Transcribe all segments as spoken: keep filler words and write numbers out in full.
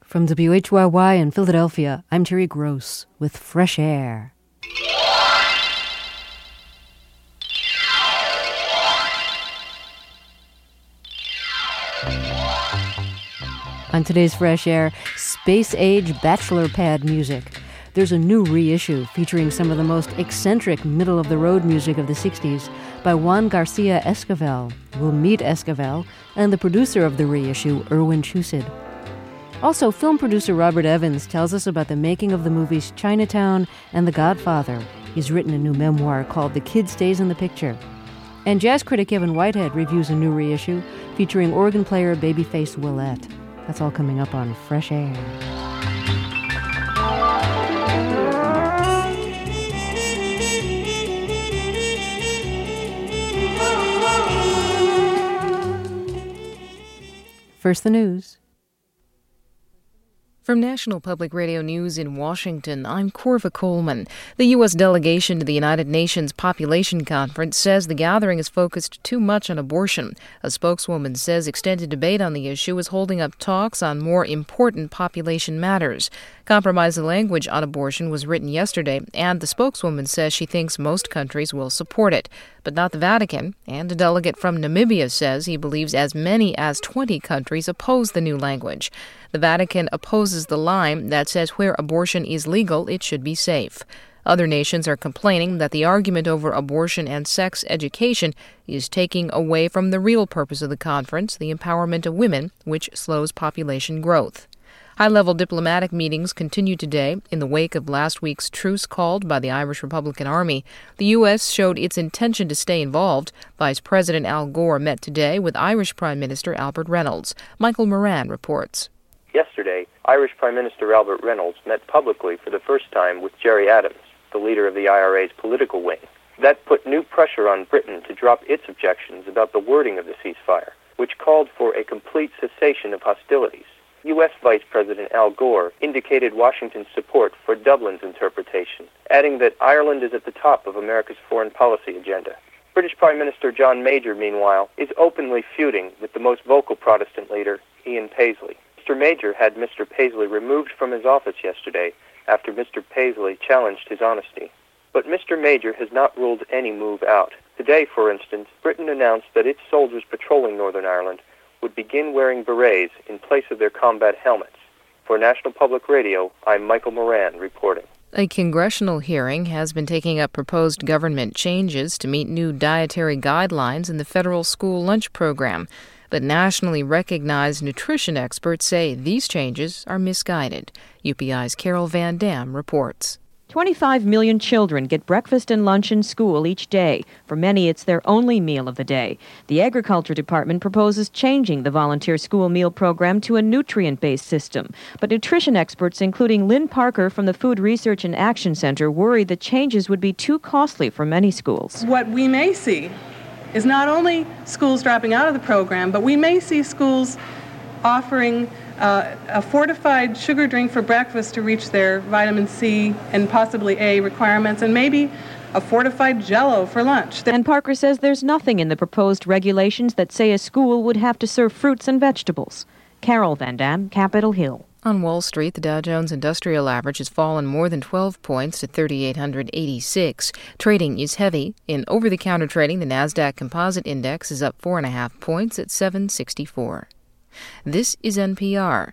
From W H Y Y in Philadelphia, I'm Terry Gross with Fresh Air. On today's Fresh Air, space-age bachelor pad music. There's a new reissue featuring some of the most eccentric middle-of-the-road music of the sixties by Juan Garcia Esquivel. We'll meet Esquivel and the producer of the reissue, Erwin Chusid. Also, film producer Robert Evans tells us about the making of the movies Chinatown and The Godfather. He's written a new memoir called The Kid Stays in the Picture. And jazz critic Evan Whitehead reviews a new reissue featuring organ player Babyface Willette. That's all coming up on Fresh Air. First, the news. From National Public Radio News in Washington, I'm Corva Coleman. The U S delegation to the United Nations Population Conference says the gathering is focused too much on abortion. A spokeswoman says extended debate on the issue is holding up talks on more important population matters. Compromise language on abortion was written yesterday, and the spokeswoman says she thinks most countries will support it, but not the Vatican. And a delegate from Namibia says he believes as many as twenty countries oppose the new language. The Vatican opposes the line that says where abortion is legal, it should be safe. Other nations are complaining that the argument over abortion and sex education is taking away from the real purpose of the conference, the empowerment of women, which slows population growth. High-level diplomatic meetings continue today in the wake of last week's truce called by the Irish Republican Army. The U S showed its intention to stay involved. Vice President Al Gore met today with Irish Prime Minister Albert Reynolds. Michael Moran reports. Yesterday, Irish Prime Minister Albert Reynolds met publicly for the first time with Gerry Adams, the leader of the I R A's political wing. That put new pressure on Britain to drop its objections about the wording of the ceasefire, which called for a complete cessation of hostilities. U S Vice President Al Gore indicated Washington's support for Dublin's interpretation, adding that Ireland is at the top of America's foreign policy agenda. British Prime Minister John Major, meanwhile, is openly feuding with the most vocal Protestant leader, Ian Paisley. Mister Major had Mister Paisley removed from his office yesterday after Mister Paisley challenged his honesty. But Mister Major has not ruled any move out. Today, for instance, Britain announced that its soldiers patrolling Northern Ireland would begin wearing berets in place of their combat helmets. For National Public Radio, I'm Michael Moran reporting. A congressional hearing has been taking up proposed government changes to meet new dietary guidelines in the federal school lunch program. But nationally recognized nutrition experts say these changes are misguided. U P I's Carol Van Dam reports. twenty-five million children get breakfast and lunch in school each day. For many, it's their only meal of the day. The Agriculture Department proposes changing the volunteer school meal program to a nutrient-based system. But nutrition experts, including Lynn Parker from the Food Research and Action Center, worry the changes would be too costly for many schools. What we may see is not only schools dropping out of the program, but we may see schools offering uh, a fortified sugar drink for breakfast to reach their vitamin C and possibly A requirements, and maybe a fortified Jell-O for lunch. And Parker says there's nothing in the proposed regulations that say a school would have to serve fruits and vegetables. Carol Van Dam, Capitol Hill. On Wall Street, the Dow Jones Industrial Average has fallen more than twelve points to three thousand eight hundred eighty-six. Trading is heavy. In over-the-counter trading, the Nasdaq Composite Index is up four point five points at seven sixty-four. This is N P R.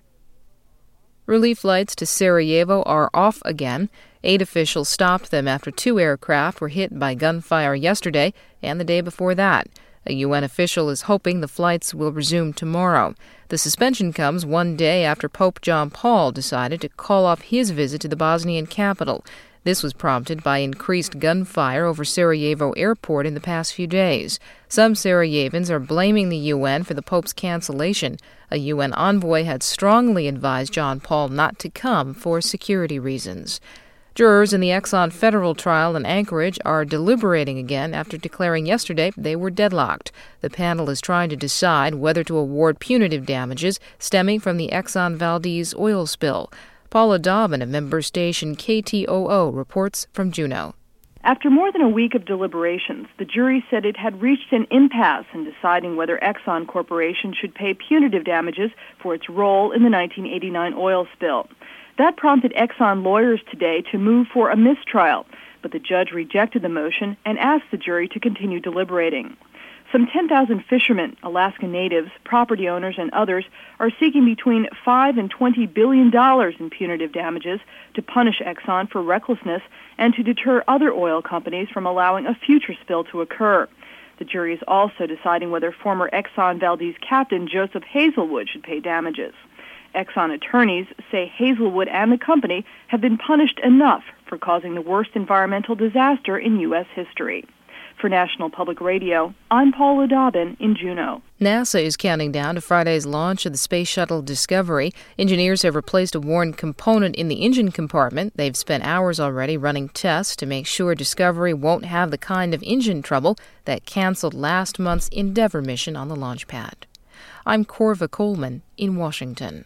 Relief flights to Sarajevo are off again. Aid officials stopped them after two aircraft were hit by gunfire yesterday and the day before that. A U N official is hoping the flights will resume tomorrow. The suspension comes one day after Pope John Paul decided to call off his visit to the Bosnian capital. This was prompted by increased gunfire over Sarajevo airport in the past few days. Some Sarajevans are blaming the U N for the Pope's cancellation. A U N envoy had strongly advised John Paul not to come for security reasons. Jurors in the Exxon federal trial in Anchorage are deliberating again after declaring yesterday they were deadlocked. The panel is trying to decide whether to award punitive damages stemming from the Exxon Valdez oil spill. Paula Dobbin of member station K T O O reports from Juneau. After more than a week of deliberations, the jury said it had reached an impasse in deciding whether Exxon Corporation should pay punitive damages for its role in the nineteen eighty-nine oil spill. That prompted Exxon lawyers today to move for a mistrial, but the judge rejected the motion and asked the jury to continue deliberating. Some ten thousand fishermen, Alaska natives, property owners, and others are seeking between five and twenty billion dollars in punitive damages to punish Exxon for recklessness and to deter other oil companies from allowing a future spill to occur. The jury is also deciding whether former Exxon Valdez captain Joseph Hazelwood should pay damages. Exxon attorneys say Hazelwood and the company have been punished enough for causing the worst environmental disaster in U S history. For National Public Radio, I'm Paula Dobbin in Juneau. NASA is counting down to Friday's launch of the Space Shuttle Discovery. Engineers have replaced a worn component in the engine compartment. They've spent hours already running tests to make sure Discovery won't have the kind of engine trouble that canceled last month's Endeavour mission on the launch pad. I'm Corva Coleman in Washington.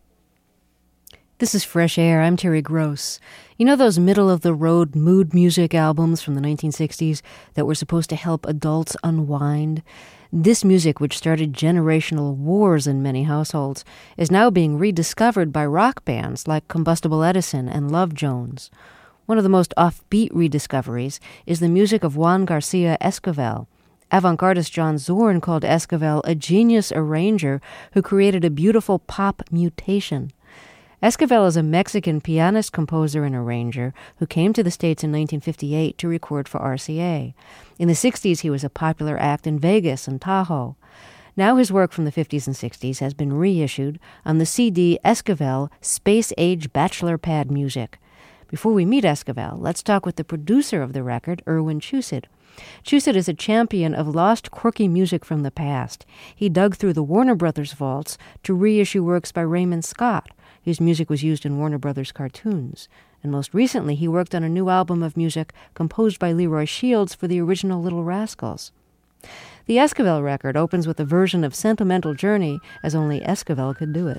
This is Fresh Air. I'm Terry Gross. You know those middle-of-the-road mood music albums from the nineteen sixties that were supposed to help adults unwind? This music, which started generational wars in many households, is now being rediscovered by rock bands like Combustible Edison and Love Jones. One of the most offbeat rediscoveries is the music of Juan Garcia Esquivel. Avant-gardist John Zorn called Esquivel a genius arranger who created a beautiful pop mutation. Esquivel is a Mexican pianist, composer, and arranger who came to the States in nineteen fifty-eight to record for R C A. In the sixties, he was a popular act in Vegas and Tahoe. Now his work from the fifties and sixties has been reissued on the C D Esquivel Space Age Bachelor Pad Music. Before we meet Esquivel, let's talk with the producer of the record, Erwin Chusid. Chusid is a champion of lost, quirky music from the past. He dug through the Warner Brothers vaults to reissue works by Raymond Scott, whose music was used in Warner Brothers cartoons. And most recently, he worked on a new album of music composed by Leroy Shields for the original Little Rascals. The Esquivel record opens with a version of Sentimental Journey, as only Esquivel could do it.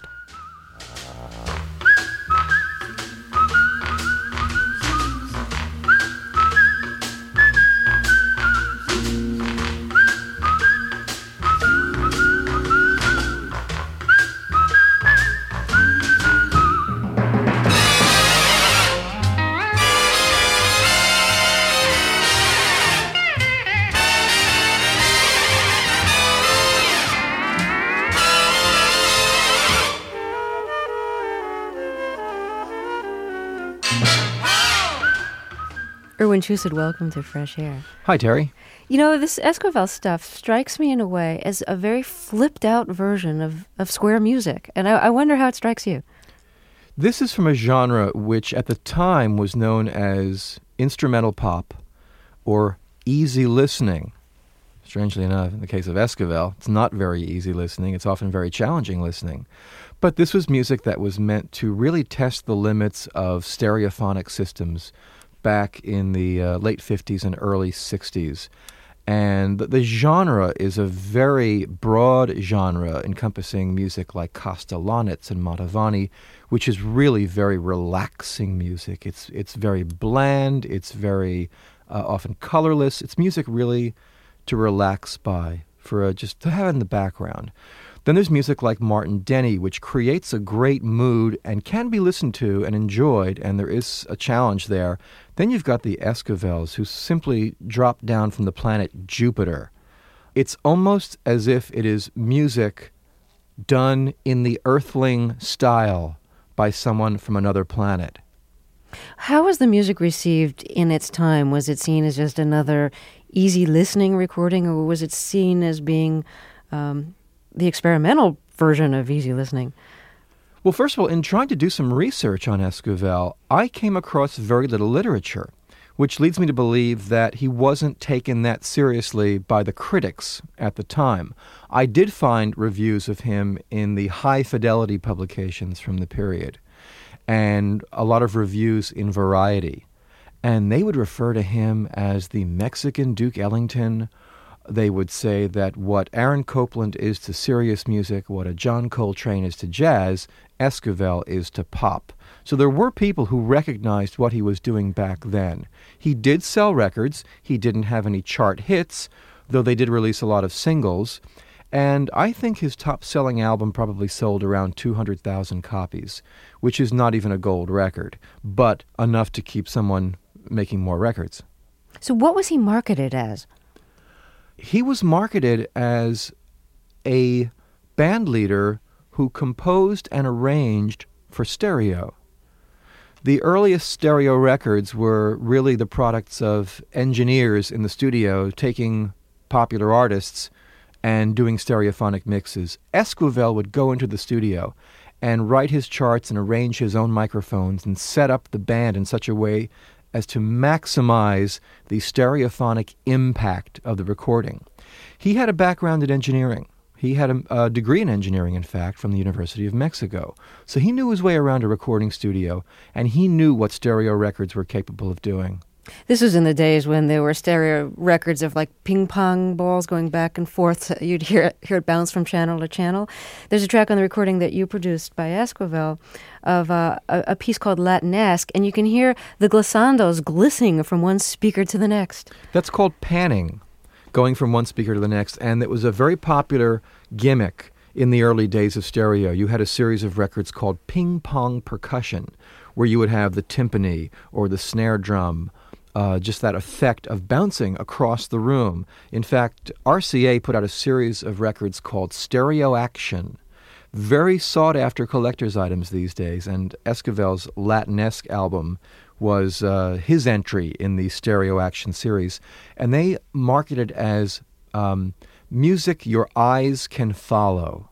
Erwin Chusid, welcome to Fresh Air. Hi, Terry. You know, this Esquivel stuff strikes me in a way as a very flipped-out version of, of square music, and I, I wonder how it strikes you. This is from a genre which at the time was known as instrumental pop or easy listening. Strangely enough, in the case of Esquivel, it's not very easy listening. It's often very challenging listening. But this was music that was meant to really test the limits of stereophonic systems back in the uh, late fifties and early sixties. And the, the genre is a very broad genre encompassing music like Kostelanetz and Mantovani, which is really very relaxing music. It's it's very bland, it's very uh, often colorless. It's music really to relax by, for uh, just to have in the background. Then there's music like Martin Denny, which creates a great mood and can be listened to and enjoyed, and there is a challenge there. Then you've got the Esquivels, who simply drop down from the planet Jupiter. It's almost as if it is music done in the Earthling style by someone from another planet. How was the music received in its time? Was it seen as just another easy listening recording, or was it seen as being um, the experimental version of easy listening? Well, first of all, in trying to do some research on Esquivel, I came across very little literature, which leads me to believe that he wasn't taken that seriously by the critics at the time. I did find reviews of him in the high-fidelity publications from the period, and a lot of reviews in Variety. And they would refer to him as the Mexican Duke Ellington, they would say that what Aaron Copland is to serious music, what a John Coltrane is to jazz, Esquivel is to pop. So there were people who recognized what he was doing back then. He did sell records. He didn't have any chart hits, though they did release a lot of singles. And I think his top-selling album probably sold around two hundred thousand copies, which is not even a gold record, but enough to keep someone making more records. So what was he marketed as? He was marketed as a band leader who composed and arranged for stereo. The earliest stereo records were really the products of engineers in the studio taking popular artists and doing stereophonic mixes. Esquivel would go into the studio and write his charts and arrange his own microphones and set up the band in such a way as to maximize the stereophonic impact of the recording. He had a background in engineering. He had a, a degree in engineering, in fact, from the University of Mexico. So he knew his way around a recording studio, and he knew what stereo records were capable of doing. This was in the days when there were stereo records of like ping pong balls going back and forth. You'd hear, hear it bounce from channel to channel. There's a track on the recording that you produced by Esquivel of uh, a, a piece called Latinesque, and you can hear the glissandos glistening from one speaker to the next. That's called panning, going from one speaker to the next, and it was a very popular gimmick in the early days of stereo. You had a series of records called ping pong percussion, where you would have the timpani or the snare drum, Uh, just that effect of bouncing across the room. In fact, R C A put out a series of records called Stereo Action, very sought-after collector's items these days, and Esquivel's Latinesque album was uh, his entry in the Stereo Action series, and they marketed it as um, music your eyes can follow.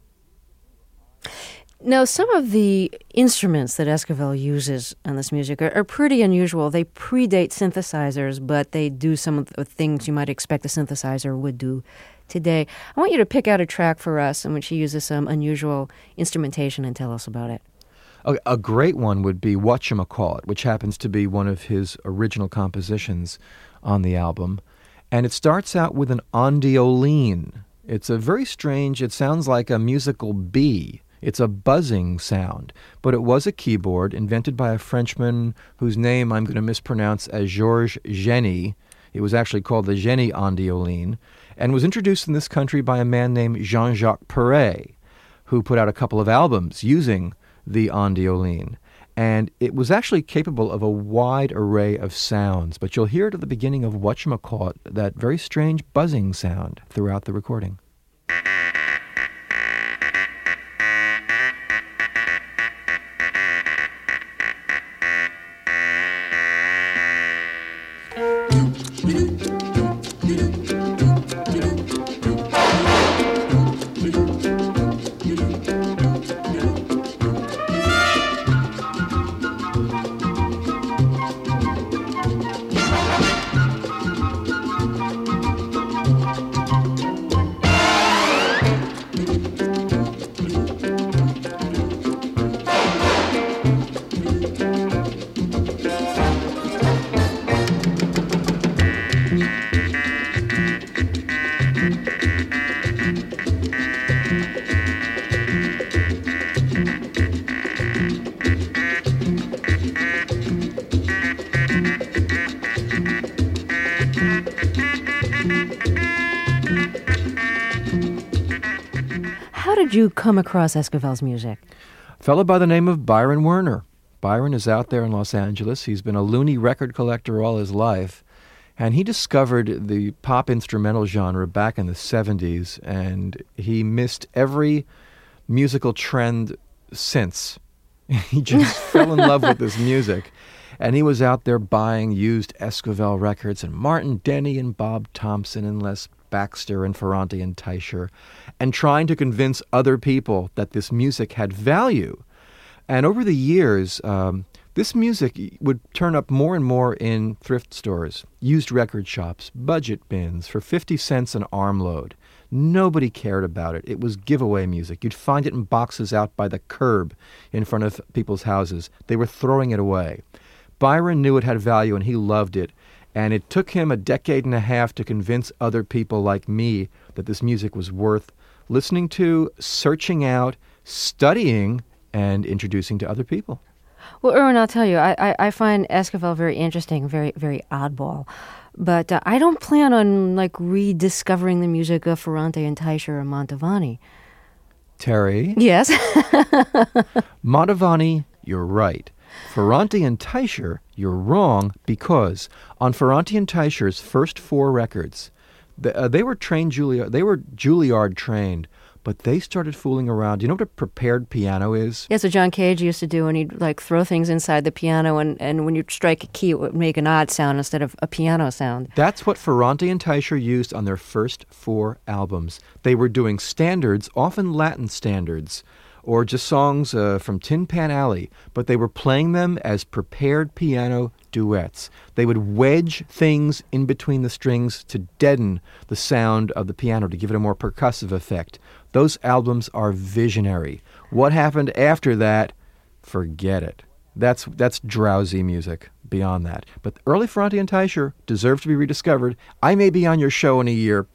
Now, some of the instruments that Esquivel uses on this music are, are pretty unusual. They predate synthesizers, but they do some of the things you might expect a synthesizer would do today. I want you to pick out a track for us in which he uses some unusual instrumentation and tell us about it. A, a great one would be Whatchamacallit, which happens to be one of his original compositions on the album. And it starts out with an ondioline. It's a very strange, it sounds like a musical bee. It's a buzzing sound, but it was a keyboard invented by a Frenchman whose name I'm going to mispronounce as Georges Génie. It was actually called the Génie ondioline, and was introduced in this country by a man named Jean-Jacques Perret, who put out a couple of albums using the ondioline. And it was actually capable of a wide array of sounds, but you'll hear it at the beginning of Whatchamacallit, that very strange buzzing sound throughout the recording. How did you come across Esquivel's music? A fellow by the name of Byron Werner. Byron is out there in Los Angeles. He's been a loony record collector all his life, and he discovered the pop instrumental genre back in the seventies, and he missed every musical trend since. He just fell in love with this music, and he was out there buying used Esquivel records and Martin Denny and Bob Thompson and Les Baxter and Ferrante and Teicher, and trying to convince other people that this music had value. And over the years, um, this music would turn up more and more in thrift stores, used record shops, budget bins for fifty cents an armload. Nobody cared about it. It was giveaway music. You'd find it in boxes out by the curb in front of people's houses. They were throwing it away. Byron knew it had value, and he loved it. And it took him a decade and a half to convince other people like me that this music was worth listening to, searching out, studying, and introducing to other people. Well, Erwin, I'll tell you, I, I, I find Esquivel very interesting, very, very oddball. But uh, I don't plan on, like, rediscovering the music of Ferrante and Teicher or Mantovani. Terry? Yes? Mantovani, you're right. Ferrante and Teicher, you're wrong, because on Ferrante and Teicher's first four records, the, uh, they were trained Juilliard, they were Juilliard trained, but they started fooling around. Do you know what a prepared piano is? Yes, what John Cage used to do, and he'd like throw things inside the piano, and, and when you'd strike a key, it would make an odd sound instead of a piano sound. That's what Ferrante and Teicher used on their first four albums. They were doing standards, often Latin standards, or just songs uh, from Tin Pan Alley, but they were playing them as prepared piano duets. They would wedge things in between the strings to deaden the sound of the piano, to give it a more percussive effect. Those albums are visionary. What happened after that, forget it. That's that's drowsy music beyond that. But early Ferrante and Teicher deserve to be rediscovered. I may be on your show in a year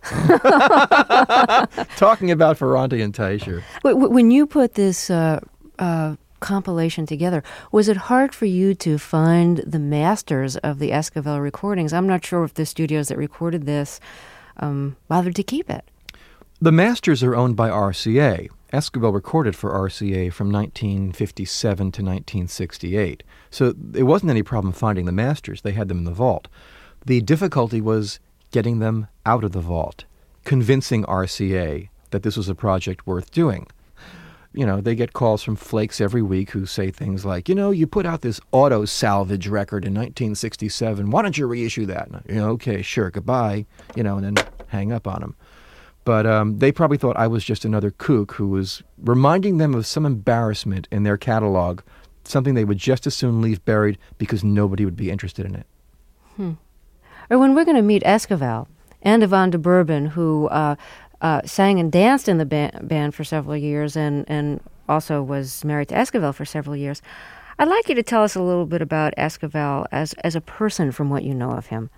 talking about Ferrante and Teicher. When you put this uh, uh, compilation together, was it hard for you to find the masters of the Esquivel recordings? I'm not sure if the studios that recorded this um, bothered to keep it. The masters are owned by R C A. Esquivel recorded for R C A from nineteen fifty-seven to nineteen sixty-eight. So it wasn't any problem finding the masters. They had them in the vault. The difficulty was getting them out of the vault, convincing R C A that this was a project worth doing. You know, they get calls from flakes every week who say things like, you know, you put out this auto salvage record in nineteen sixty-seven. Why don't you reissue that? And, you know, okay, sure, goodbye, you know, and then hang up on them. But um, they probably thought I was just another kook who was reminding them of some embarrassment in their catalog, something they would just as soon leave buried because nobody would be interested in it. Hmm. Or when we're going to meet Esquivel and Yvonne de Bourbon, who uh, uh, sang and danced in the ba- band for several years and, and also was married to Esquivel for several years, I'd like you to tell us a little bit about Esquivel as, as a person from what you know of him.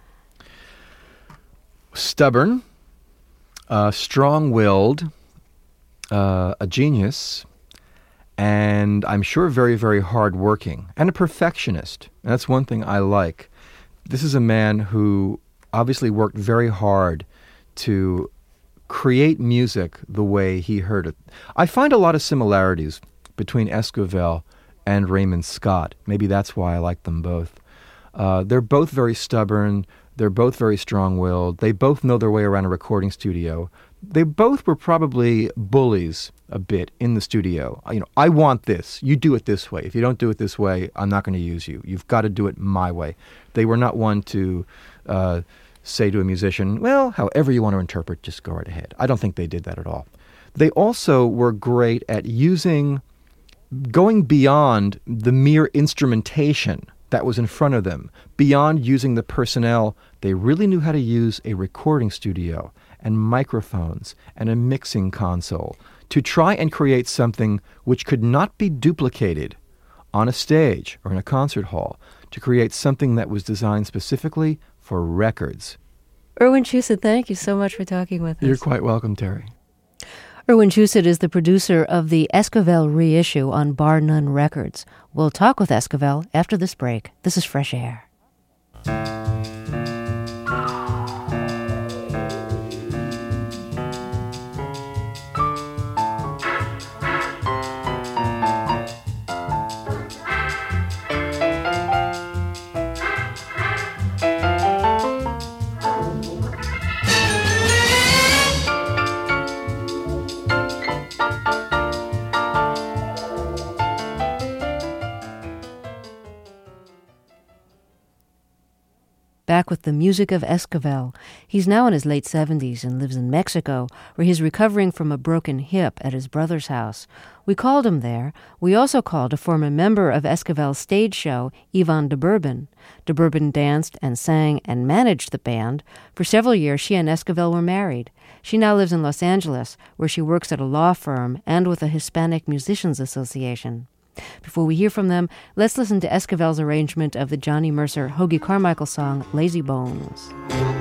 Stubborn. Uh, strong-willed, uh, a genius, and I'm sure very, very hard-working, and a perfectionist. And that's one thing I like. This is a man who obviously worked very hard to create music the way he heard it. I find a lot of similarities between Esquivel and Raymond Scott. Maybe that's why I like them both. Uh, they're both very stubborn. They're both very strong-willed. They both know their way around a recording studio. They both were probably bullies a bit in the studio. You know, I want this. You do it this way. If you don't do it this way, I'm not going to use you. You've got to do it my way. They were not one to uh, say to a musician, well, however you want to interpret, just go right ahead. I don't think they did that at all. They also were great at using, going beyond the mere instrumentation that was in front of them. Beyond using the personnel, they really knew how to use a recording studio and microphones and a mixing console to try and create something which could not be duplicated on a stage or in a concert hall, to create something that was designed specifically for records. Erwin Shusett, thank you so much for talking with us. You're quite welcome, Terry. Erwin Shusett is the producer of the Esquivel reissue on Bar None Records. We'll talk with Esquivel after this break. This is Fresh Air. Back with the music of Esquivel. He's now in his late seventies and lives in Mexico, where he's recovering from a broken hip at his brother's house. We called him there. We also called a former member of Esquivel's stage show, Yvonne de Bourbon. De Bourbon danced and sang and managed the band. For several years, she and Esquivel were married. She now lives in Los Angeles, where she works at a law firm and with the Hispanic Musicians Association. Before we hear from them, let's listen to Esquivel's arrangement of the Johnny Mercer Hoagy Carmichael song, Lazy Bones.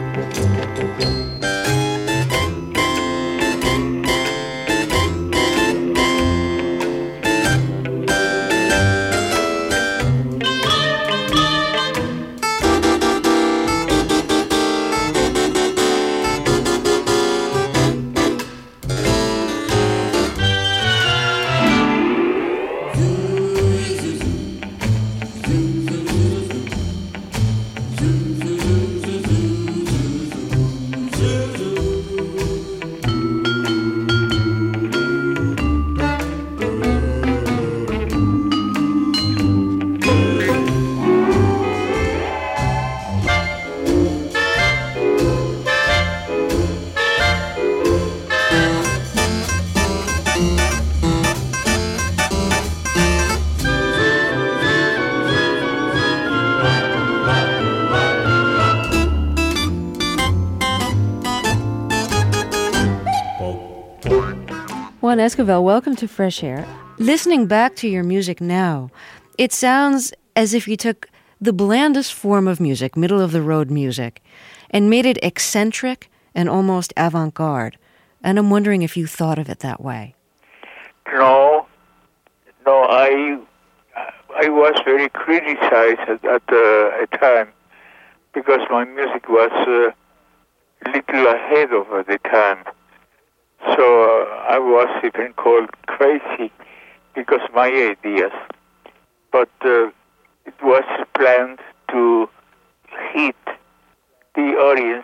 Juan Esquivel, welcome to Fresh Air. Listening back to your music now, it sounds as if you took the blandest form of music, middle-of-the-road music, and made it eccentric and almost avant-garde. And I'm wondering if you thought of it that way. No, no, I I was very criticized at, at uh, a time because my music was a uh, little ahead of the time. So uh, I was even called crazy because my ideas. But uh, it was planned to hit the audience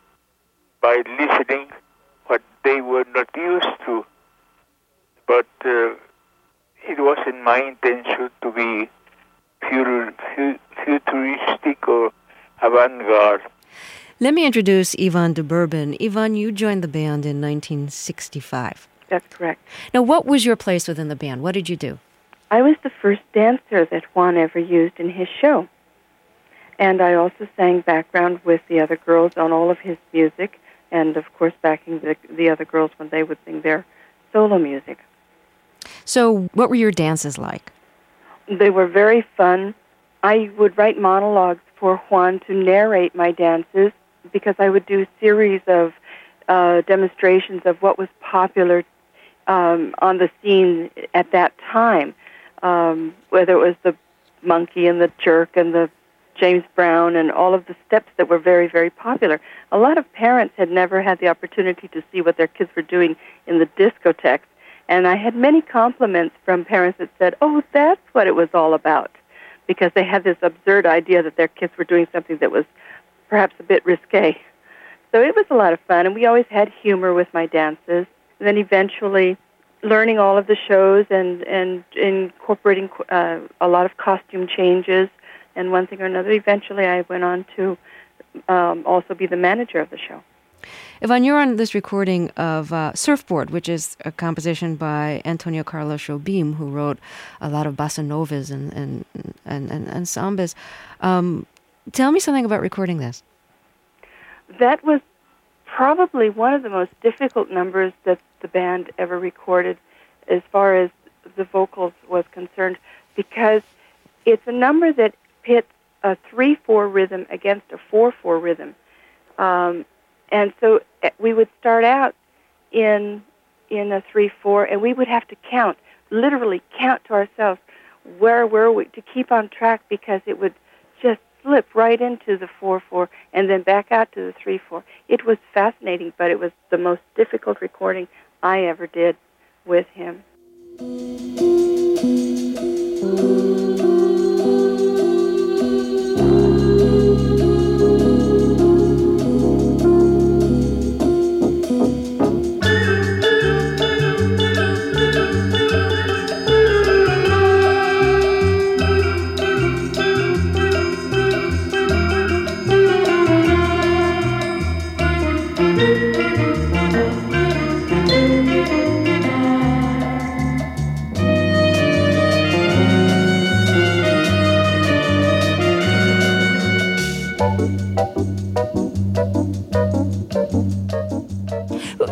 by listening what they were not used to. But uh, it wasn't my intention to be futur- futuristic or avant-garde. Let me introduce Yvonne de Bourbon. Yvonne, you joined the band in nineteen sixty-five. That's correct. Now, what was your place within the band? What did you do? I was the first dancer that Juan ever used in his show. And I also sang background with the other girls on all of his music, and, of course, backing the, the other girls when they would sing their solo music. So what were your dances like? They were very fun. I would write monologues for Juan to narrate my dances because I would do series of uh, demonstrations of what was popular um, on the scene at that time, um, whether it was the monkey and the jerk and the James Brown and all of the steps that were very, very popular. A lot of parents had never had the opportunity to see what their kids were doing in the discotheques, and I had many compliments from parents that said, oh, that's what it was all about, because they had this absurd idea that their kids were doing something that was perhaps a bit risque. So it was a lot of fun, and we always had humor with my dances. And then eventually learning all of the shows and, and incorporating uh, a lot of costume changes and one thing or another. Eventually I went on to um, also be the manager of the show. Yvonne, you're on this recording of uh, Surfboard, which is a composition by Antonio Carlos Jobim, who wrote a lot of bossa novas and, and, and, and, and sambas. Um, tell me something about recording this. That was probably one of the most difficult numbers that the band ever recorded as far as the vocals was concerned, because it's a number that pits a three four rhythm against a four four rhythm. Um, and so we would start out in in a three four, and we would have to count, literally count to ourselves, where were we, to keep on track, because it would just slip right into the four four and then back out to the three four. It was fascinating, but it was the most difficult recording I ever did with him.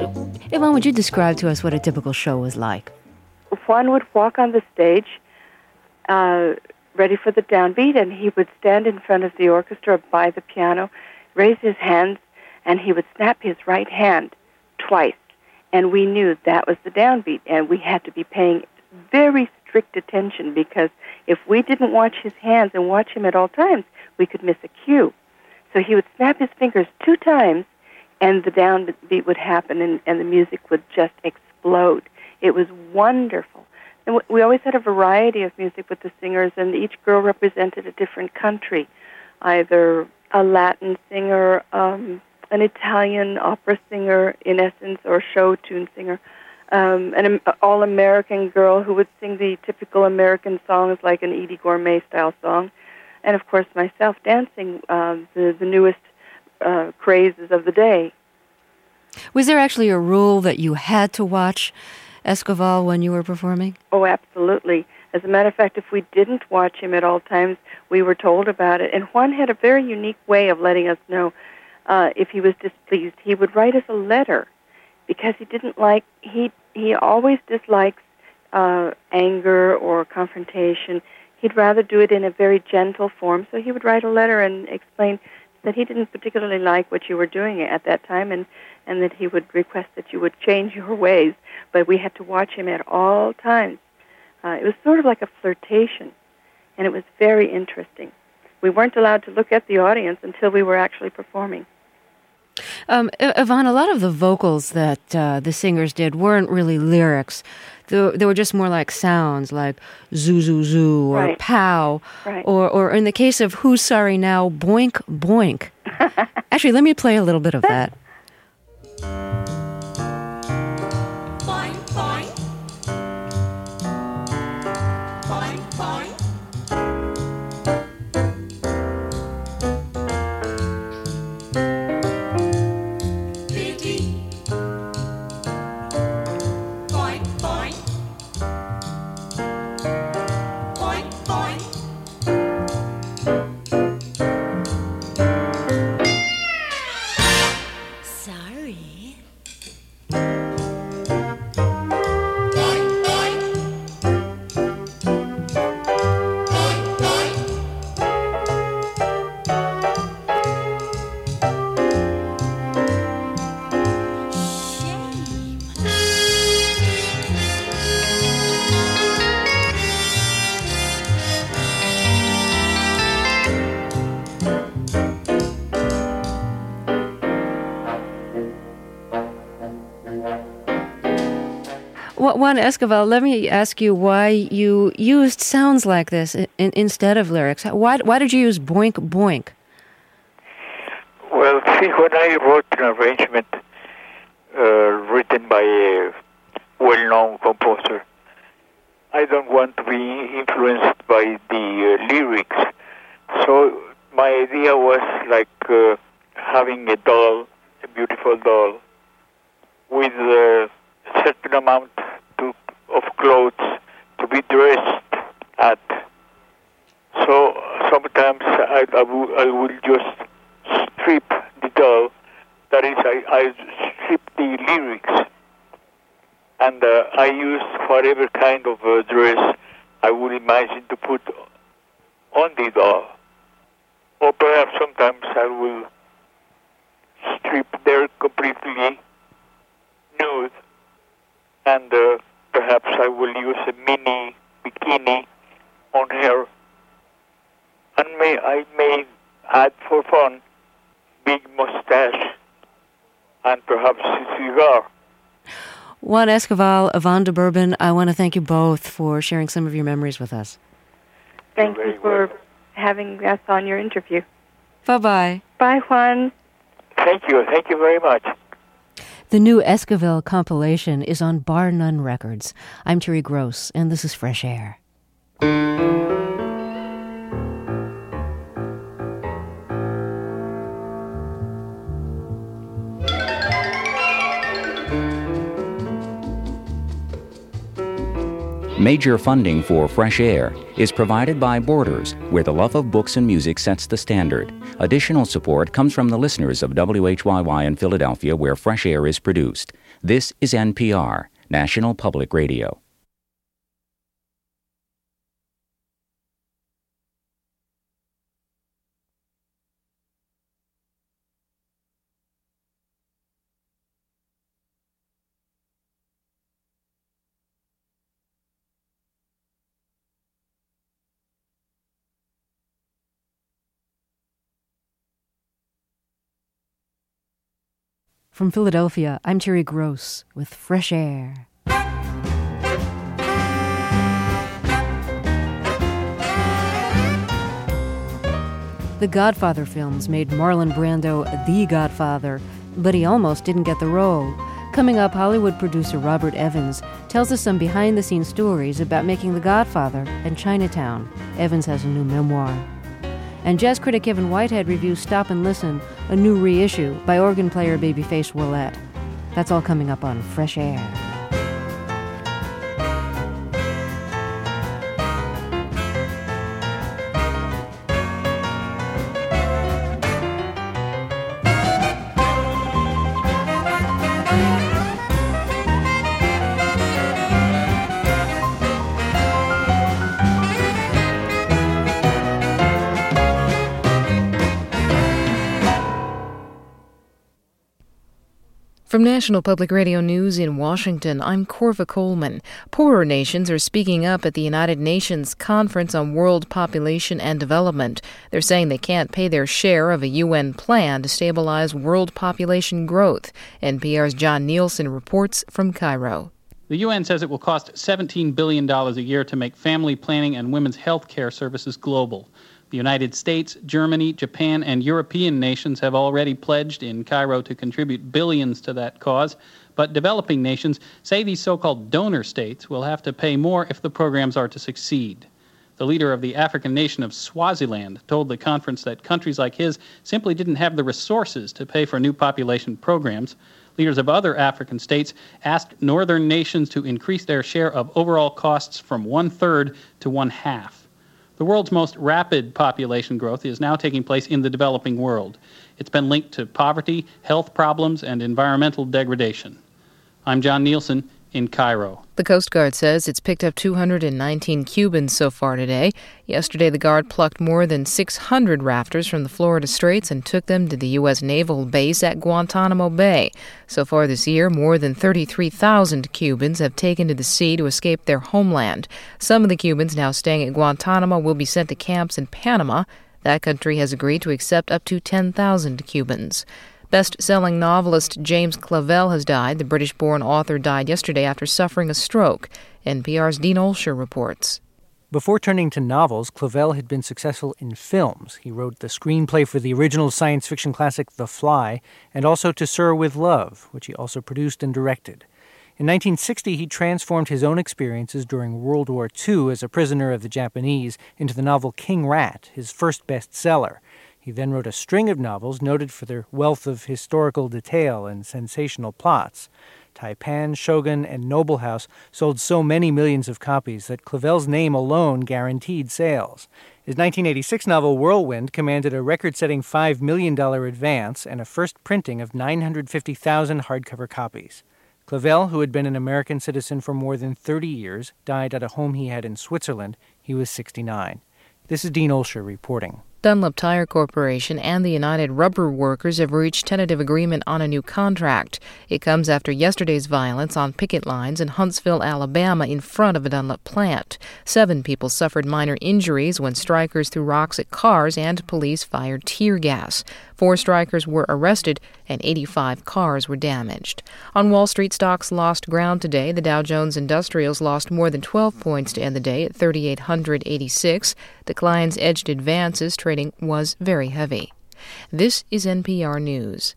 Yvonne, would you describe to us what a typical show was like? Juan would walk on the stage uh, ready for the downbeat, and he would stand in front of the orchestra by the piano, raise his hands, and he would snap his right hand twice. And we knew that was the downbeat, and we had to be paying very strict attention, because if we didn't watch his hands and watch him at all times, we could miss a cue. So he would snap his fingers two times, and the downbeat would happen, and, and the music would just explode. It was wonderful. And we always had a variety of music with the singers, and each girl represented a different country, either a Latin singer, um, an Italian opera singer, in essence, or show tune singer, um, an all-American girl who would sing the typical American songs like an Edie Gourmet-style song, and, of course, myself dancing um, the, the newest uh, crazes of the day. Was there actually a rule that you had to watch Esquivel when you were performing? Oh, absolutely. As a matter of fact, if we didn't watch him at all times, we were told about it. And Juan had a very unique way of letting us know uh, if he was displeased. He would write us a letter, because he didn't like, he, he always dislikes uh, anger or confrontation. He'd rather do it in a very gentle form. So he would write a letter and explain that he didn't particularly like what you were doing at that time, and, and that he would request that you would change your ways. But we had to watch him at all times. Uh, it was sort of like a flirtation, and it was very interesting. We weren't allowed to look at the audience until we were actually performing. Um, Yvonne, a lot of the vocals that uh, the singers did weren't really lyrics. They, they were just more like sounds, like zoo, zoo, zoo, or right. pow. Right. Or, or in the case of Who's Sorry Now, boink, boink. Actually, let me play a little bit of that. Boink, boink. Boink, boink. Pretty. Boink, boink. Boink, boink. Sorry. Boink, boink. Boink, boink. Juan Esquivel, let me ask you why you used sounds like this in, in, instead of lyrics. Why, why did you use boink, boink? Well, see, when I wrote an arrangement uh, written by a well-known composer, I don't want to be influenced by the uh, lyrics. So my idea was like uh, having a doll, a beautiful doll, with a certain amount to, of clothes to be dressed at. So sometimes I, I, w- I will just strip the doll, that is, I, I strip the lyrics, and uh, I use whatever kind of uh, dress I would imagine to put on the doll. Or perhaps sometimes I will strip there completely nude, and uh, perhaps I will use a mini bikini on her, and may I may add for fun big mustache and perhaps a cigar. Juan Esquivel, Yvonne de Bourbon, I want to thank you both for sharing some of your memories with us. Thank You're you for welcome. having us on your interview. Bye-bye. Bye, Juan. Thank you. Thank you very much. The new Esquivel compilation is on Bar None Records. I'm Terry Gross, and this is Fresh Air. Major funding for Fresh Air is provided by Borders, where the love of books and music sets the standard. Additional support comes from the listeners of W H Y Y in Philadelphia, where Fresh Air is produced. This is N P R, National Public Radio. From Philadelphia, I'm Terry Gross with Fresh Air. The Godfather films made Marlon Brando the Godfather, but he almost didn't get the role. Coming up, Hollywood producer Robert Evans tells us some behind-the-scenes stories about making The Godfather and Chinatown. Evans has a new memoir. And jazz critic Kevin Whitehead reviews Stop and Listen, a new reissue by organ player Babyface Willette. That's all coming up on Fresh Air. From National Public Radio News in Washington, I'm Corva Coleman. Poorer nations are speaking up at the United Nations Conference on World Population and Development. They're saying they can't pay their share of a U N plan to stabilize world population growth. N P R's John Nielsen reports from Cairo. The U N says it will cost seventeen billion dollars a year to make family planning and women's health care services global. The United States, Germany, Japan, and European nations have already pledged in Cairo to contribute billions to that cause, but developing nations say these so-called donor states will have to pay more if the programs are to succeed. The leader of the African nation of Swaziland told the conference that countries like his simply didn't have the resources to pay for new population programs. Leaders of other African states asked northern nations to increase their share of overall costs from one-third to one-half. The world's most rapid population growth is now taking place in the developing world. It's been linked to poverty, health problems, and environmental degradation. I'm John Nielsen in Cairo. The Coast Guard says it's picked up two hundred nineteen Cubans so far today. Yesterday, the Guard plucked more than six hundred rafters from the Florida Straits and took them to the U S naval base at Guantanamo Bay. So far this year, more than thirty-three thousand Cubans have taken to the sea to escape their homeland. Some of the Cubans now staying at Guantanamo will be sent to camps in Panama. That country has agreed to accept up to ten thousand Cubans. Best-selling novelist James Clavell has died. The British-born author died yesterday after suffering a stroke. N P R's Dean Olsher reports. Before turning to novels, Clavell had been successful in films. He wrote the screenplay for the original science fiction classic The Fly, and also To Sir with Love, which he also produced and directed. In nineteen sixty, he transformed his own experiences during World War Two as a prisoner of the Japanese into the novel King Rat, his first bestseller. He then wrote a string of novels noted for their wealth of historical detail and sensational plots. Taipan, Shogun, and Noble House sold so many millions of copies that Clavell's name alone guaranteed sales. His nineteen eighty-six novel Whirlwind commanded a record-setting five million dollars advance and a first printing of nine hundred fifty thousand hardcover copies. Clavell, who had been an American citizen for more than thirty years, died at a home he had in Switzerland. He was sixty-nine. This is Dean Olsher reporting. Dunlop Tire Corporation and the United Rubber Workers have reached tentative agreement on a new contract. It comes after yesterday's violence on picket lines in Huntsville, Alabama, in front of a Dunlop plant. Seven people suffered minor injuries when strikers threw rocks at cars and police fired tear gas. Four strikers were arrested and eighty-five cars were damaged. On Wall Street, stocks lost ground today. The Dow Jones Industrials lost more than twelve points to end the day at three thousand eight hundred eighty-six. Declines edged advances. Trading was very heavy. This is N P R News.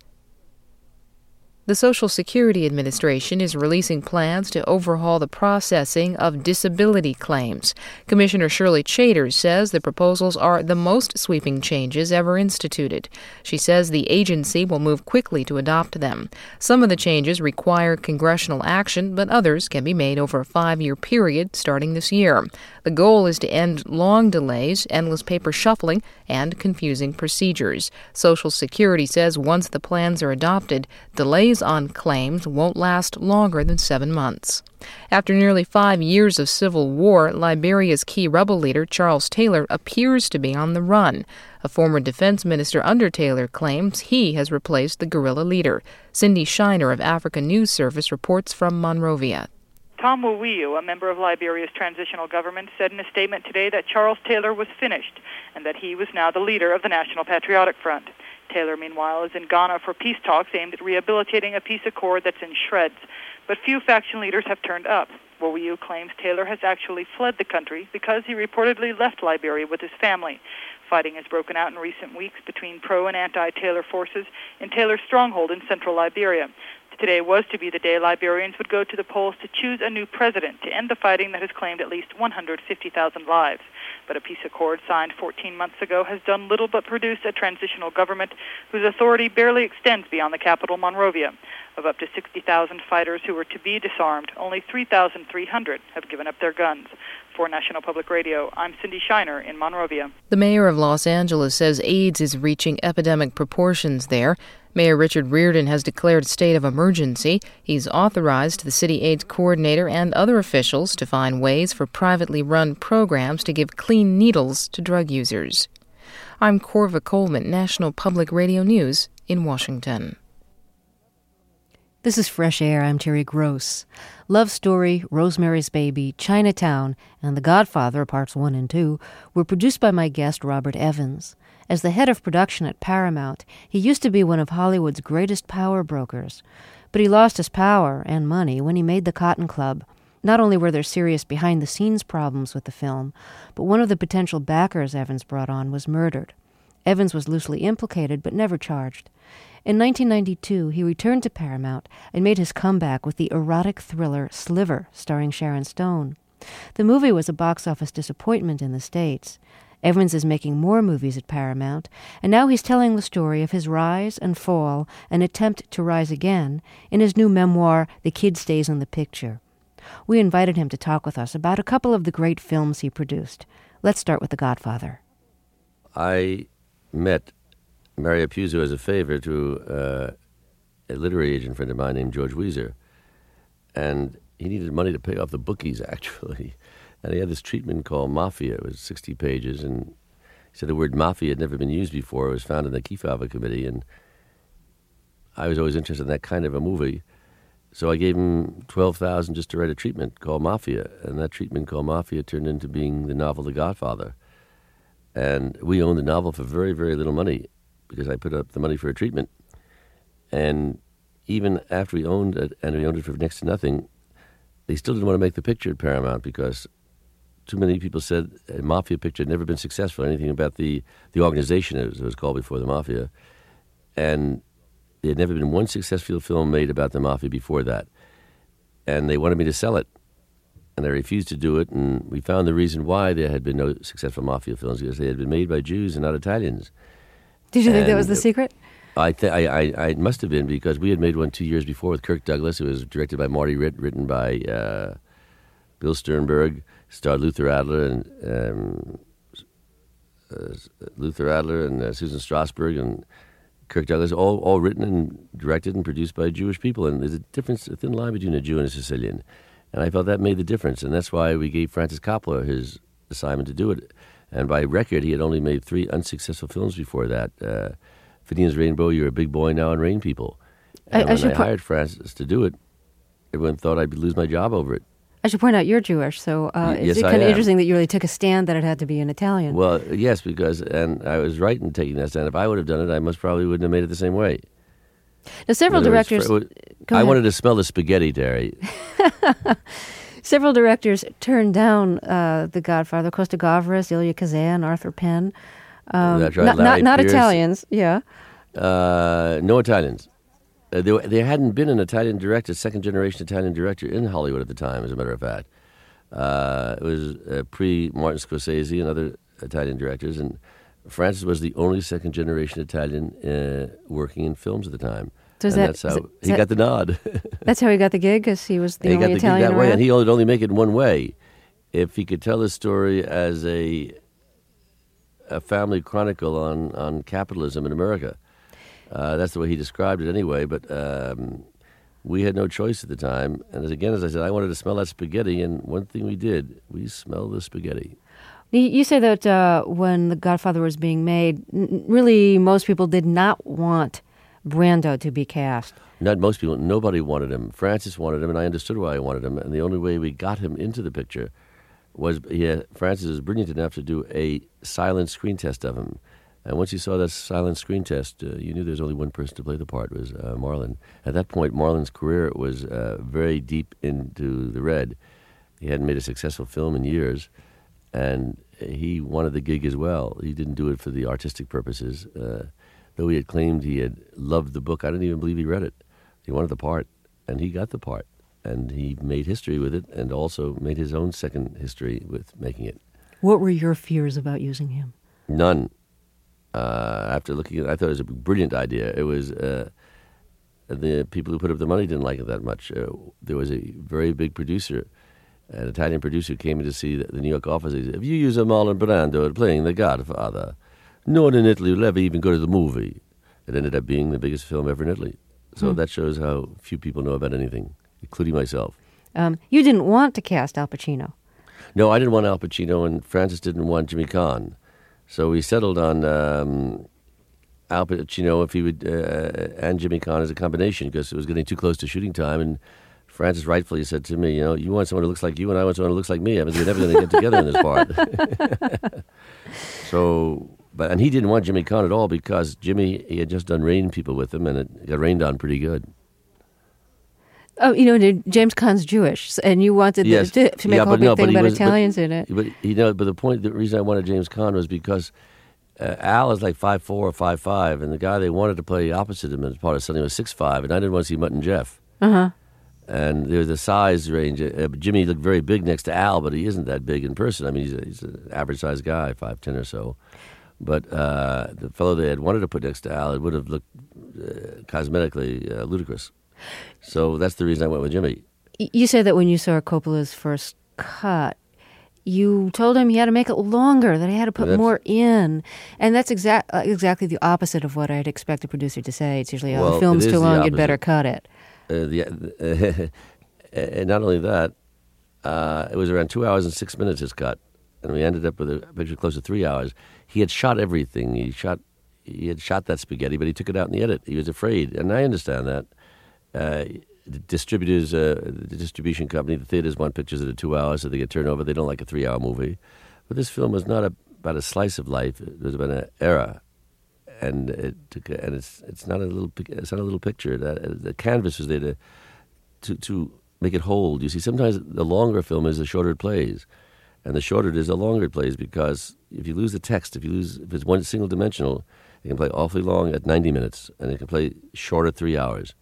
The Social Security Administration is releasing plans to overhaul the processing of disability claims. Commissioner Shirley Chaders says the proposals are the most sweeping changes ever instituted. She says the agency will move quickly to adopt them. Some of the changes require congressional action, but others can be made over a five-year period starting this year. The goal is to end long delays, endless paper shuffling, and confusing procedures. Social Security says once the plans are adopted, delays on claims won't last longer than seven months. After nearly five years of civil war, Liberia's key rebel leader, Charles Taylor, appears to be on the run. A former defense minister under Taylor claims he has replaced the guerrilla leader. Cindy Shiner of Africa News Service reports from Monrovia. Tom Wawiyu, a member of Liberia's transitional government, said in a statement today that Charles Taylor was finished and that he was now the leader of the National Patriotic Front. Taylor, meanwhile, is in Ghana for peace talks aimed at rehabilitating a peace accord that's in shreds. But few faction leaders have turned up. Wowiu claims Taylor has actually fled the country because he reportedly left Liberia with his family. Fighting has broken out in recent weeks between pro- and anti-Taylor forces in Taylor's stronghold in central Liberia. Today was to be the day Liberians would go to the polls to choose a new president to end the fighting that has claimed at least one hundred fifty thousand lives. But a peace accord signed fourteen months ago has done little but produce a transitional government whose authority barely extends beyond the capital, Monrovia. Of up to sixty thousand fighters who were to be disarmed, only three thousand three hundred have given up their guns. For National Public Radio, I'm Cindy Shiner in Monrovia. The mayor of Los Angeles says AIDS is reaching epidemic proportions there. Mayor Richard Riordan has declared a state of emergency. He's authorized the city AIDS coordinator and other officials to find ways for privately run programs to give clean needles to drug users. I'm Corva Coleman, National Public Radio News in Washington. This is Fresh Air. I'm Terry Gross. Love Story, Rosemary's Baby, Chinatown, and The Godfather, Parts one and two, were produced by my guest, Robert Evans. As the head of production at Paramount, he used to be one of Hollywood's greatest power brokers. But he lost his power and money when he made The Cotton Club. Not only were there serious behind-the-scenes problems with the film, but one of the potential backers Evans brought on was murdered. Evans was loosely implicated but never charged. In nineteen ninety-two, he returned to Paramount and made his comeback with the erotic thriller Sliver, starring Sharon Stone. The movie was a box office disappointment in the States. Evans is making more movies at Paramount, and now he's telling the story of his rise and fall and attempt to rise again in his new memoir, The Kid Stays in the Picture. We invited him to talk with us about a couple of the great films he produced. Let's start with The Godfather. I met Mario Puzo as a favor to uh, a literary agent friend of mine named George Weiser, and he needed money to pay off the bookies, actually. And he had this treatment called Mafia. It was sixty pages, and he said the word mafia had never been used before. It was found in the Kefauver Committee, and I was always interested in that kind of a movie. So I gave him twelve thousand dollars just to write a treatment called Mafia, and that treatment called Mafia turned into being the novel The Godfather. And we owned the novel for very, very little money because I put up the money for a treatment. And even after we owned it, and we owned it for next to nothing, they still didn't want to make the picture at Paramount because too many people said a Mafia picture had never been successful, anything about the, the organization, as it was called before the Mafia. And there had never been one successful film made about the Mafia before that. And they wanted me to sell it. And I refused to do it, and we found the reason why there had been no successful Mafia films, because they had been made by Jews and not Italians. Did you and think that was the secret? I, th- I, I, I it must have been, because we had made one two years before with Kirk Douglas. It was directed by Marty Ritt, written by uh, Bill Sternberg, starred Luther Adler and um, uh, Luther Adler and uh, Susan Strasberg and Kirk Douglas, all all written and directed and produced by Jewish people. And there's a difference, a thin line between a Jew and a Sicilian. And I felt that made the difference, and that's why we gave Francis Coppola his assignment to do it. And by record, he had only made three unsuccessful films before that. Uh, Finian's Rainbow, You're a Big Boy Now, and Rain People. And I, I when I po- hired Francis to do it, everyone thought I'd lose my job over it. I should point out you're Jewish, so uh, Y- yes, it's I kind of am. interesting that you really took a stand that it had to be in Italian. Well, yes, because, and I was right in taking that stand. If I would have done it, I most probably wouldn't have made it the same way. Now, several In other words, directors... fr- Go I ahead. wanted to smell the spaghetti, Terry. Several directors turned down uh, The Godfather: Costa Gavras, Ilya Kazan, Arthur Penn. Um, That's right, Not, Larry not, not Pierce. Italians, yeah. Uh, no Italians. Uh, there, there hadn't been an Italian director, second-generation Italian director in Hollywood at the time, as a matter of fact. Uh, it was uh, pre-Martin Scorsese and other Italian directors, and Francis was the only second-generation Italian uh, working in films at the time. So is and that- that's how is it- is he that- got the nod. That's how he got the gig, because he was the And he only got the Italian gig that way, around? and he would only make it in one way. If he could tell his story as a a family chronicle on, on capitalism in America. Uh, that's the way he described it anyway, but um, we had no choice at the time. And as, again, as I said, I wanted to smell that spaghetti, and one thing we did, we smelled the spaghetti. You- You say that uh, when The Godfather was being made, n- really most people did not want Brando to be cast. Not most people, nobody wanted him. Francis wanted him, and I understood why he wanted him. And the only way we got him into the picture was, yeah, Francis is brilliant enough to do a silent screen test of him. And once you saw that silent screen test, uh, you knew there was only one person to play the part, was uh, Marlon. At that point, Marlon's career was uh, very deep into the red. He hadn't made a successful film in years, and he wanted the gig as well. He didn't do it for the artistic purposes. Uh, though he had claimed he had loved the book, I didn't even believe he read it. He wanted the part, and he got the part. And he made history with it, and also made his own second history with making it. What were your fears about using him? None. Uh, after looking at it, I thought it was a brilliant idea. It was, uh, the people who put up the money didn't like it that much. Uh, there was a very big producer, an Italian producer, who came in to see the, the New York office. He said, if you use a Marlon Brando playing The Godfather, no one in Italy will ever even go to the movie. It ended up being the biggest film ever in Italy. So Hmm. that shows how few people know about anything, including myself. Um, you didn't want to cast Al Pacino. No, I didn't want Al Pacino, and Francis didn't want Jimmy Caan. So we settled on um, Al Pacino if he would, uh, and Jimmy Caan as a combination, because it was getting too close to shooting time. And Francis rightfully said to me, you know, you want someone who looks like you, and I want someone who looks like me. I mean, we're never going to get together in this part. So, but and he didn't want Jimmy Caan at all, because Jimmy, he had just done Rain People with him, and it got rained on pretty good. Oh, you know, James Caan's Jewish, and you wanted Yes. to, to make Yeah, a whole but big no, thing but he about was- but- Italians in it. But you know, but the point, the reason I wanted James Caan was because uh, Al is like five four or five five, and the guy they wanted to play opposite him as part of something was six five, and I didn't want to see Mutt and Jeff. Uh-huh. And there's a size range. Uh, Jimmy looked very big next to Al, but he isn't that big in person. I mean, he's, a, he's an average-sized guy, five ten or so. But uh, the fellow they had wanted to put next to Al, it would have looked uh, cosmetically uh, ludicrous. So that's the reason I went with Jimmy. Y- You said that when you saw Coppola's first cut, you told him he had to make it longer, that he had to put That's- more in. And that's exact, uh, exactly the opposite of what I'd expect a producer to say. It's usually, oh, Well, the it film's is too the long, you'd better opposite. cut it. Uh, the, uh, and not only that, uh, it was around two hours and six minutes his cut, and we ended up with a picture close to three hours. He had shot everything. He shot, he had shot that spaghetti, but he took it out in the edit. He was afraid, and I understand that. Uh, the distributors, uh, the distribution company, the theaters want pictures that are two hours, so they get turned over. They don't like a three-hour movie. But this film was not a, about a slice of life. It was about an era. And it took, a- and it's it's not a little pic- it's not a little picture. That the canvas was there to to to make it hold. You see, sometimes the longer a film is, the shorter it plays, and the shorter it is, the longer it plays. Because if you lose the text, if you lose if it's one single dimensional, it can play awfully long at ninety minutes, and it can play short at three hours.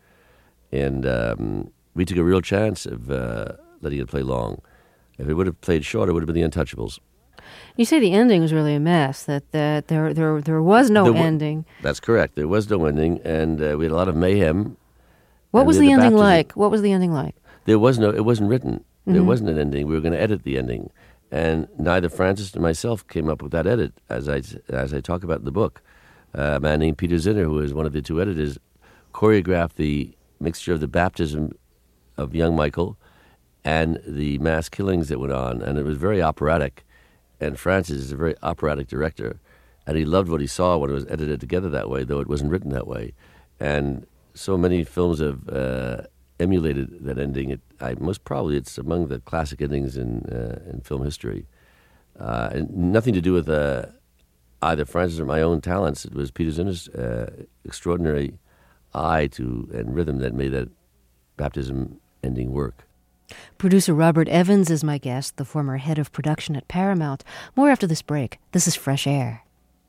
And um, we took a real chance of uh, letting it play long. If it would have played short, it would have been The Untouchables. You say the ending was really a mess, that, that there, there, there was no There wa- ending. That's correct. There was no ending, and uh, we had a lot of mayhem. What And was we the had ending baptism. like? What was the ending like? There was no. It wasn't written. There Mhm. wasn't an ending. We were going to edit the ending, and neither Francis nor myself came up with that edit. As I as I talk about in the book, uh, a man named Peter Zinner, who is one of the two editors, choreographed the mixture of the baptism of young Michael and the mass killings that went on, and it was very operatic. And Francis is a very operatic director, and he loved what he saw when it was edited together that way, though it wasn't written that way. And so many films have uh, emulated that ending. It, I, most probably, it's among the classic endings in uh, in film history. Uh, and nothing to do with uh, either Francis or my own talents. It was Peter Zinner's uh, extraordinary eye to and rhythm that made that baptism ending work. Producer Robert Evans is my guest, the former head of production at Paramount. More after this break. This is Fresh Air.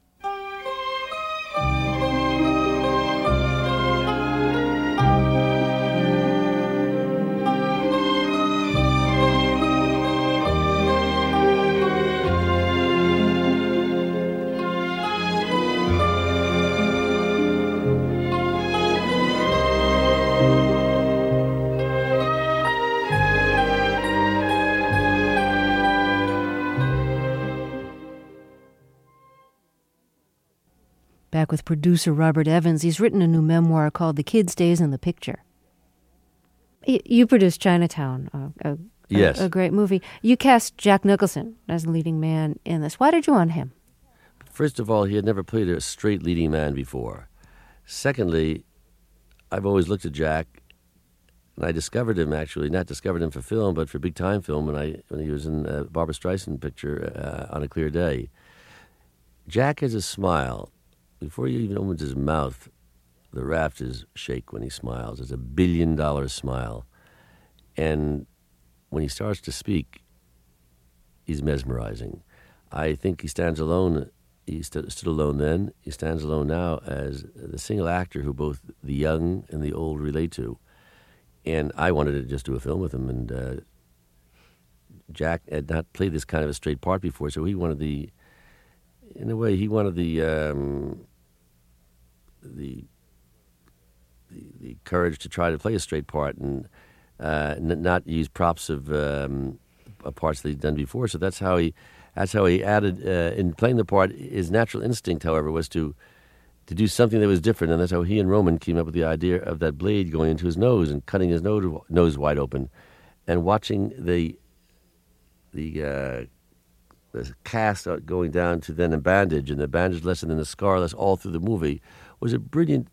Back with producer Robert Evans. He's written a new memoir called The Kid Stays in the Picture. Y- You produced Chinatown, a, a, Yes. a, a great movie. You cast Jack Nicholson as the leading man in this. Why did you want him? First of all, he had never played a straight leading man before. Secondly, I've always looked at Jack, and I discovered him actually, not discovered him for film, but for big time film when I when he was in a Barbra Streisand picture, uh, On a Clear Day. Jack has a smile before he even opens his mouth, the rafters shake when he smiles. It's a billion-dollar smile. And when he starts to speak, he's mesmerizing. I think he stands alone. He st- stood alone then. He stands alone now as the single actor who both the young and the old relate to. And I wanted to just do a film with him. And uh, Jack had not played this kind of a straight part before, so he wanted the, in a way, he wanted the um, the, the the courage to try to play a straight part and uh, n- not use props of um, parts that he'd done before. So that's how he. That's how he added, uh, in playing the part, his natural instinct, however, was to to do something that was different, and that's how he and Roman came up with the idea of that blade going into his nose and cutting his nose, nose wide open, and watching the the, uh, the cast going down to then a bandage, and the bandage less and then the scar less all through the movie, was a brilliant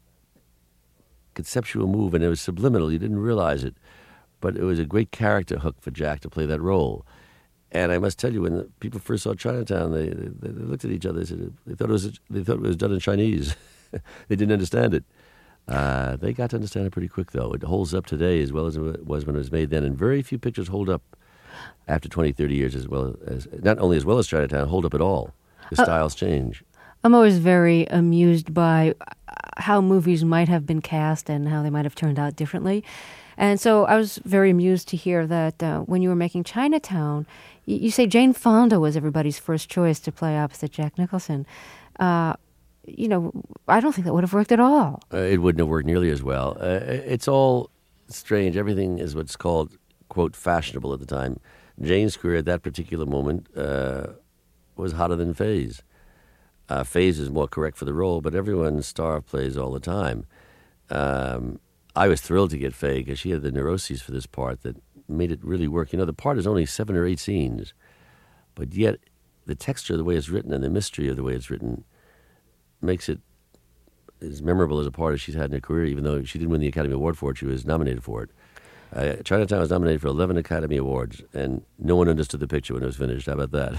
conceptual move, and it was subliminal. You didn't realize it, but it was a great character hook for Jack to play that role. And I must tell you, when the people first saw Chinatown, they, they, they looked at each other. They said they thought it was they thought it was done in Chinese. They didn't understand it. Uh, they got to understand it pretty quick, though. It holds up today as well as it was when it was made then, and very few pictures hold up after twenty, thirty years as well as not only as well as Chinatown hold up at all. The uh, styles change. I'm always very amused by how movies might have been cast and how they might have turned out differently. And so I was very amused to hear that uh, when you were making Chinatown, you, you say Jane Fonda was everybody's first choice to play opposite Jack Nicholson. Uh, you know, I don't think that would have worked at all. Uh, it wouldn't have worked nearly as well. Uh, it's all strange. Everything is what's called, quote, fashionable at the time. Jane's career at that particular moment uh, was hotter than Faye's. Uh, Faye's is more correct for the role, but everyone's star plays all the time. Um, I was thrilled to get Faye because she had the neuroses for this part that made it really work. You know, the part is only seven or eight scenes, but yet the texture of the way it's written and the mystery of the way it's written makes it as memorable as a part as she's had in her career, even though she didn't win the Academy Award for it. She was nominated for it. Uh, Chinatown was nominated for eleven Academy Awards, and no one understood the picture when it was finished. How about that?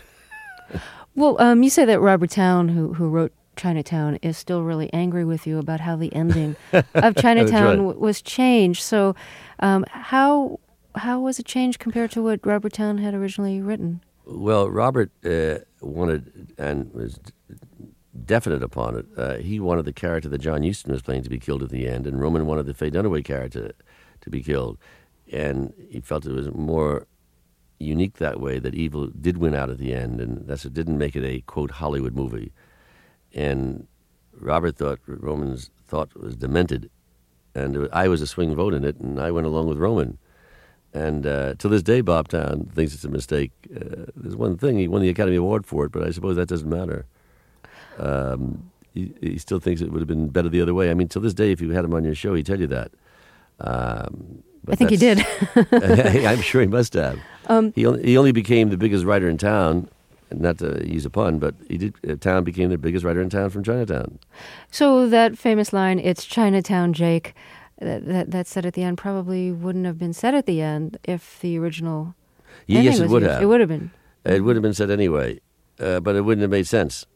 Well, um, you say that Robert Towne, who, who wrote Chinatown, is still really angry with you about how the ending of Chinatown right. w- was changed. So um, how how was it changed compared to what Robert Towne had originally written? Well, Robert uh, wanted and was definite upon it. Uh, he wanted the character that John Huston was playing to be killed at the end, and Roman wanted the Faye Dunaway character to be killed. And he felt it was more unique that way, that evil did win out at the end, and that's it didn't make it a, quote, Hollywood movie. And Robert thought Roman's thought was demented, and I was a swing vote in it, and I went along with Roman. And uh, to this day, Bob Towne thinks it's a mistake. Uh, there's one thing, he won the Academy Award for it, but I suppose that doesn't matter. Um, he, he still thinks it would have been better the other way. I mean, to this day, if you had him on your show, he'd tell you that. Um, I think he did. I'm sure he must have. Um, he, only, he only became the biggest writer in town. Not to use a pun, but he did. Uh, Towne became the biggest writer in town from Chinatown. So that famous line, "It's Chinatown, Jake," that, that that's said at the end probably wouldn't have been said at the end if the original. Yes, it would used. have. It would have been. It would have been said anyway, uh, but it wouldn't have made sense.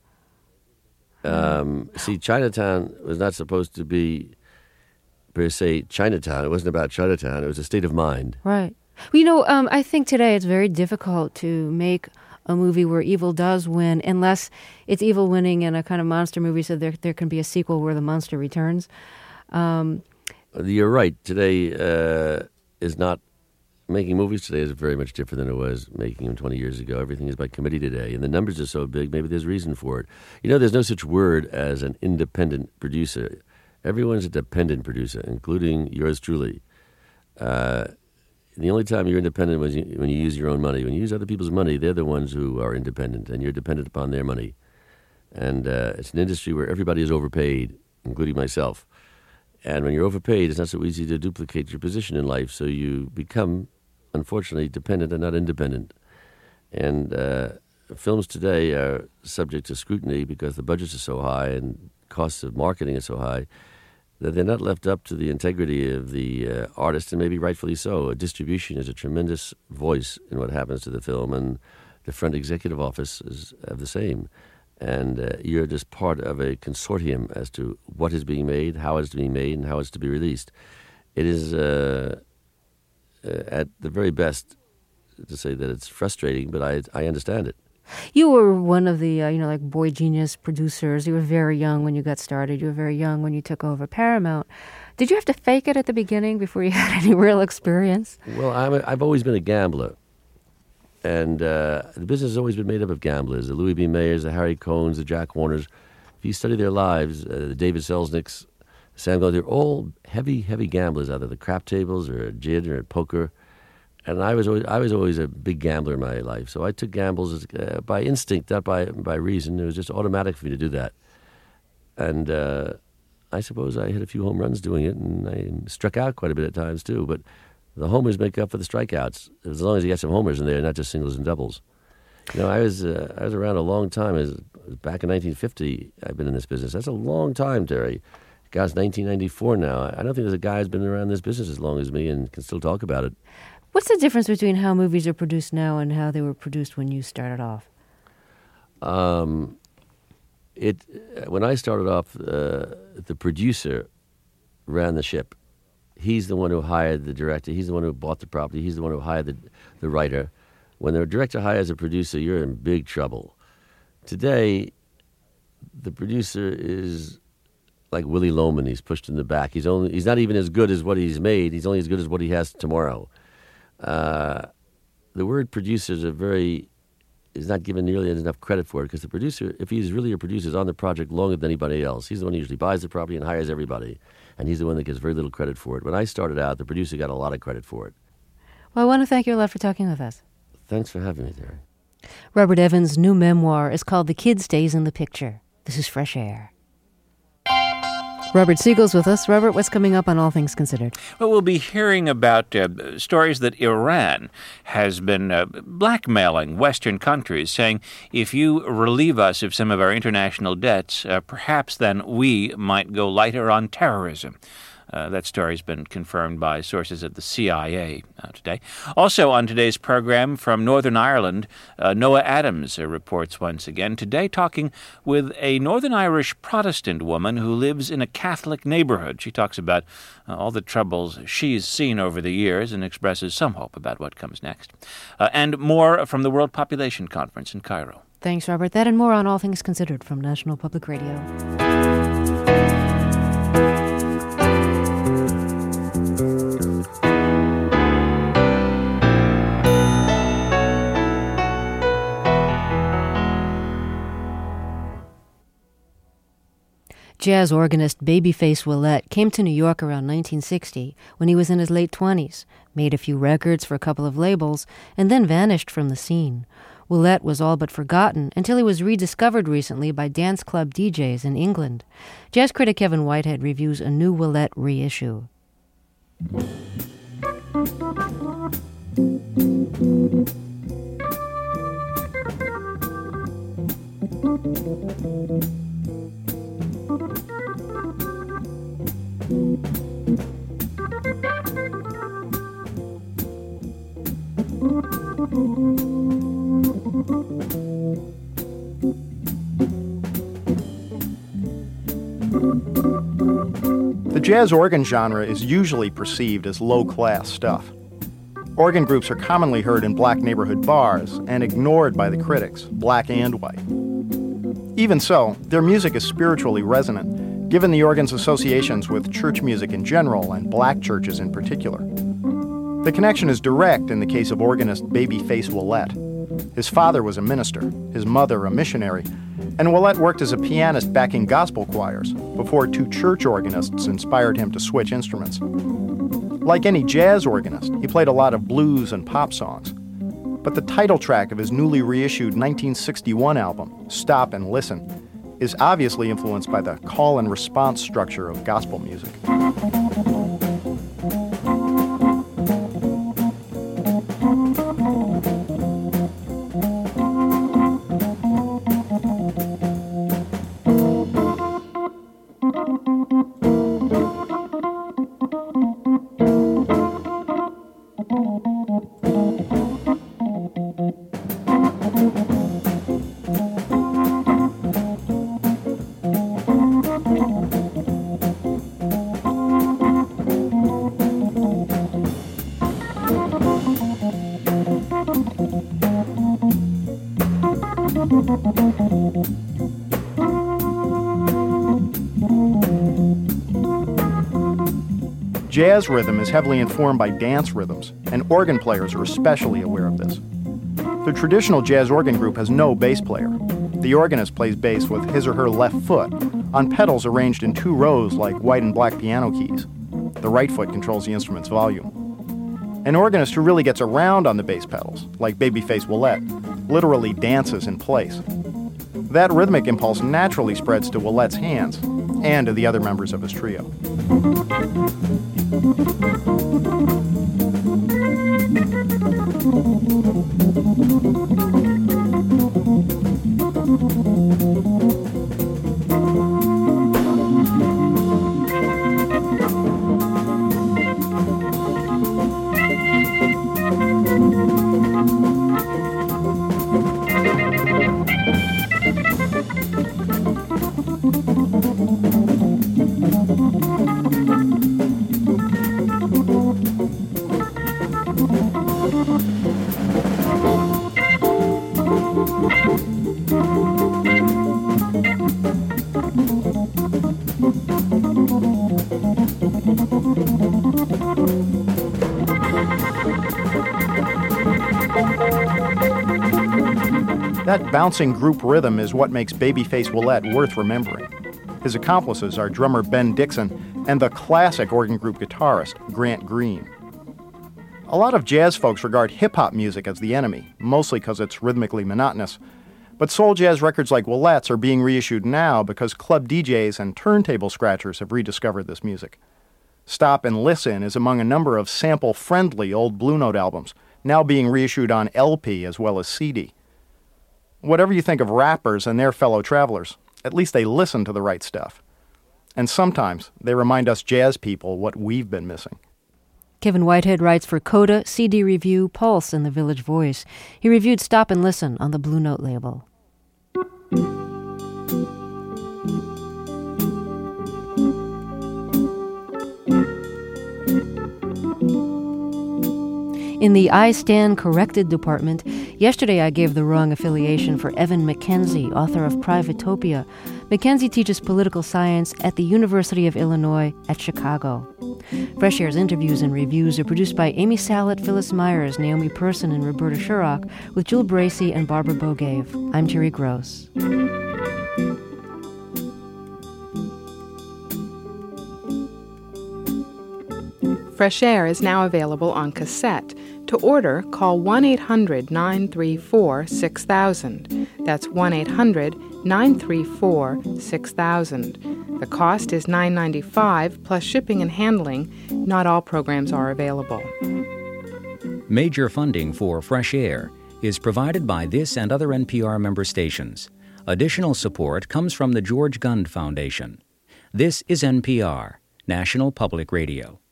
Um, see, Chinatown was not supposed to be per se Chinatown. It wasn't about Chinatown. It was a state of mind. Right. Well, you know, um, I think today it's very difficult to make a movie where evil does win, unless it's evil winning in a kind of monster movie, so there there can be a sequel where the monster returns. Um, You're right. Today uh, is not making movies today is very much different than it was making them twenty years ago. Everything is by committee today, and the numbers are so big. Maybe there's reason for it. You know, there's no such word as an independent producer. Everyone's a dependent producer, including yours truly. Uh, The only time you're independent is when you use your own money. When you use other people's money, they're the ones who are independent, and you're dependent upon their money. And uh, it's an industry where everybody is overpaid, including myself. And when you're overpaid, it's not so easy to duplicate your position in life, so you become, unfortunately, dependent and not independent. And uh, films today are subject to scrutiny because the budgets are so high and costs of marketing are so high that they're not left up to the integrity of the uh, artist, and maybe rightfully so. A distribution is a tremendous voice in what happens to the film, and the front executive office is of the same. and uh, you're just part of a consortium as to what is being made, how it's being made, and how it's to be released. It is, uh, uh, at the very best, to say that it's frustrating, but I I understand it. You were one of the, uh, you know, like boy genius producers. You were very young when you got started. You were very young when you took over Paramount. Did you have to fake it at the beginning before you had any real experience? Well, I'm a, I've always been a gambler. And uh, the business has always been made up of gamblers, the Louis B. Mayers, the Harry Cohns, the Jack Warners. If you study their lives, uh, the David Selznicks, Sam Gold, they're all heavy, heavy gamblers, either the crap tables or at gin or at poker. And I was always, I was always a big gambler in my life. So I took gambles as, uh, by instinct, not by, by reason. It was just automatic for me to do that. And uh, I suppose I hit a few home runs doing it, and I struck out quite a bit at times too. But the homers make up for the strikeouts, as long as you get some homers in there, not just singles and doubles. You know, I was uh, I was around a long time. As back in nineteen fifty, I've been in this business. That's a long time, Terry. God's nineteen ninety-four now. I don't think there's a guy who's been around this business as long as me and can still talk about it. What's the difference between how movies are produced now and how they were produced when you started off? Um, it when I started off, uh, the producer ran the ship. He's the one who hired the director. He's the one who bought the property. He's the one who hired the, the writer. When the director hires a producer, you're in big trouble. Today, the producer is like Willy Loman. He's pushed in the back. He's only he's not even as good as what he's made. He's only as good as what he has tomorrow. Uh, the word producer is a very is not given nearly enough credit for it, because the producer, if he's really a producer, is on the project longer than anybody else. He's the one who usually buys the property and hires everybody, and he's the one that gets very little credit for it. When I started out, the producer got a lot of credit for it. Well, I want to thank you a lot for talking with us. Thanks for having me, Terry. Robert Evans' new memoir is called The Kid Stays in the Picture. This is Fresh Air. Robert Siegel's with us. Robert, what's coming up on All Things Considered? Well, we'll be hearing about uh, stories that Iran has been uh, blackmailing Western countries, saying, if you relieve us of some of our international debts, uh, perhaps then we might go lighter on terrorism. Uh, that story's been confirmed by sources at the C I A uh, today. Also on today's program from Northern Ireland, uh, Noah Adams uh, reports once again, today talking with a Northern Irish Protestant woman who lives in a Catholic neighborhood. She talks about uh, all the troubles she's seen over the years and expresses some hope about what comes next. Uh, and more from the World Population Conference in Cairo. Thanks, Robert. That and more on All Things Considered from National Public Radio. Jazz organist Babyface Willette came to New York around nineteen sixty when he was in his late twenties, made a few records for a couple of labels, and then vanished from the scene. Willette was all but forgotten until he was rediscovered recently by dance club D Js in England. Jazz critic Kevin Whitehead reviews a new Willette reissue. The jazz organ genre is usually perceived as low-class stuff. Organ groups are commonly heard in black neighborhood bars and ignored by the critics, black and white. Even so, their music is spiritually resonant, given the organ's associations with church music in general and black churches in particular. The connection is direct in the case of organist Babyface Willette. His father was a minister, his mother a missionary, and Willette worked as a pianist backing gospel choirs before two church organists inspired him to switch instruments. Like any jazz organist, he played a lot of blues and pop songs. But the title track of his newly reissued nineteen sixty-one album, Stop and Listen, is obviously influenced by the call and response structure of gospel music. Jazz rhythm is heavily informed by dance rhythms, and organ players are especially aware of this. The traditional jazz organ group has no bass player. The organist plays bass with his or her left foot, on pedals arranged in two rows like white and black piano keys. The right foot controls the instrument's volume. An organist who really gets around on the bass pedals, like Babyface Willette, literally dances in place. That rhythmic impulse naturally spreads to Willette's hands and to the other members of his trio. That bouncing group rhythm is what makes Babyface Willette worth remembering. His accomplices are drummer Ben Dixon and the classic organ group guitarist Grant Green. A lot of jazz folks regard hip-hop music as the enemy, mostly because it's rhythmically monotonous. But soul jazz records like Willette's are being reissued now because club D Js and turntable scratchers have rediscovered this music. Stop and Listen is among a number of sample-friendly old Blue Note albums, now being reissued on L P as well as C D. Whatever you think of rappers and their fellow travelers, at least they listen to the right stuff. And sometimes they remind us jazz people what we've been missing. Kevin Whitehead writes for Coda, C D Review, Pulse, and The Village Voice. He reviewed Stop and Listen on the Blue Note label. In the I Stand Corrected department, yesterday I gave the wrong affiliation for Evan McKenzie, author of Privatopia. McKenzie teaches political science at the University of Illinois at Chicago. Fresh Air's interviews and reviews are produced by Amy Salit, Phyllis Myers, Naomi Persson, and Roberta Shurrock, with Jill Bracey and Barbara Bogave. I'm Terry Gross. Fresh Air is now available on cassette. To order, call one eight hundred nine three four six thousand. That's one eight hundred nine three four six thousand. The cost is nine dollars and ninety-five cents plus shipping and handling. Not all programs are available. Major funding for Fresh Air is provided by this and other N P R member stations. Additional support comes from the George Gund Foundation. This is N P R, National Public Radio.